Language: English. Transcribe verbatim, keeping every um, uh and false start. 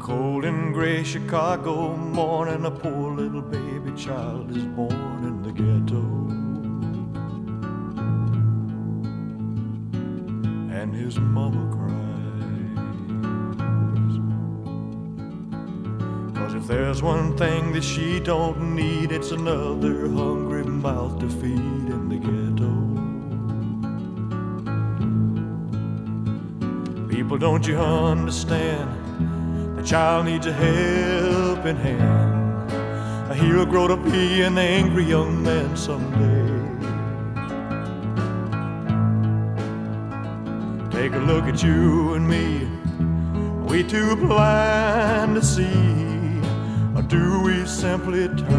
cold and gray Chicago morning, a poor little baby child is born in the ghetto. And his mama cries, 'cause if there's one thing that she don't need, it's another hungry mouth to feed in the ghetto. People, don't you understand? The child needs a helping hand. He'll grow to be an angry young man someday. Take a look at you and me. We too blind to see, or do we simply turn